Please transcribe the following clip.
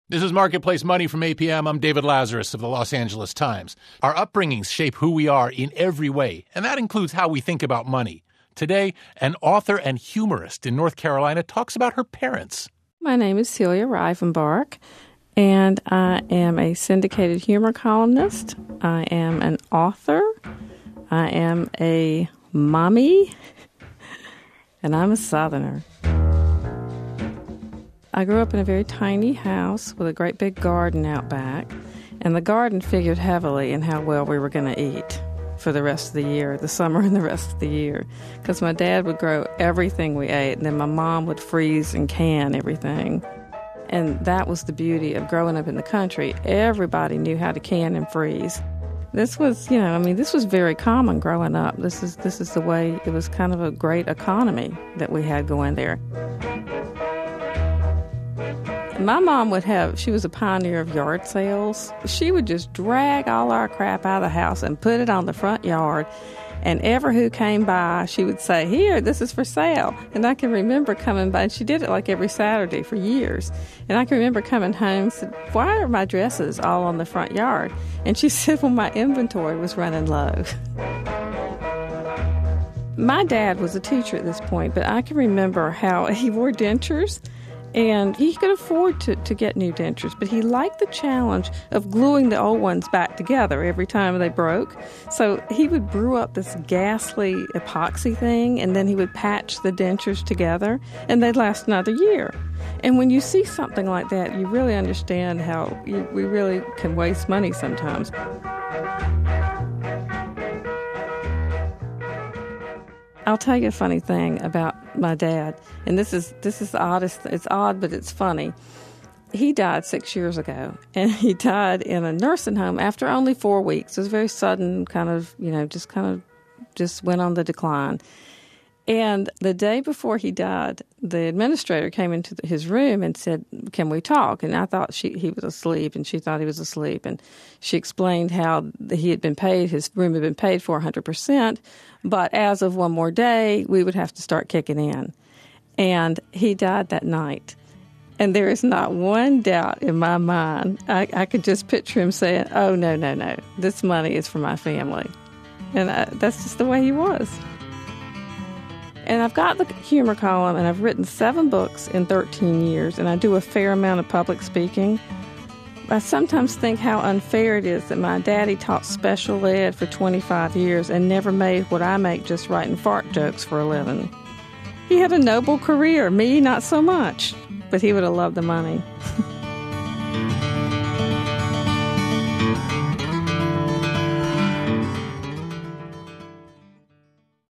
This is Marketplace Money from APM. I'm David Lazarus of the Los Angeles Times. Our upbringings shape who we are in every way, and that includes how we think about money. Today, an author and humorist in North Carolina talks about her parents. My name is Celia Rivenbark, and I am a syndicated humor columnist. I am an author. I am a mommy, and I'm a Southerner. I grew up in a very tiny house with a great big garden out back, and the garden figured heavily in how well we were going to eat for the rest of the year, the summer and the rest of the year, because my dad would grow everything we ate, and then my mom would freeze and can everything. And that was the beauty of growing up in the country. Everybody knew how to can and freeze. This was, this was very common growing up. This is the way, it was kind of a great economy that we had going there. My mom she was a pioneer of yard sales. She would just drag all our crap out of the house and put it on the front yard. And ever who came by, she would say, "Here, this is for sale." And I can remember coming by, and she did it like every Saturday for years. And I can remember coming home and said, "Why are my dresses all on the front yard?" And she said, "Well, my inventory was running low." My dad was a teacher at this point, but I can remember how he wore dentures. And he could afford to get new dentures, but he liked the challenge of gluing the old ones back together every time they broke. So he would brew up this ghastly epoxy thing, and then he would patch the dentures together, and they'd last another year. And when you see something like that, you really understand how we really can waste money sometimes. I'll tell you a funny thing about my dad, and this is the oddest. It's odd, but it's funny. He died 6 years ago, and he died in a nursing home after only 4 weeks. It was very sudden, just went on the decline. And the day before he died, the administrator came into his room and said, "Can we talk?" And I thought he was asleep, and she thought he was asleep. And she explained how his room had been paid for 100%, but as of one more day, we would have to start kicking in. And he died that night. And there is not one doubt in my mind. I could just picture him saying, "Oh, no, this money is for my family." And that's just the way he was. And I've got the humor column, and I've written 7 books in 13 years, and I do a fair amount of public speaking. I sometimes think how unfair it is that my daddy taught special ed for 25 years and never made what I make just writing fart jokes for a living. He had a noble career, me not so much, but he would have loved the money.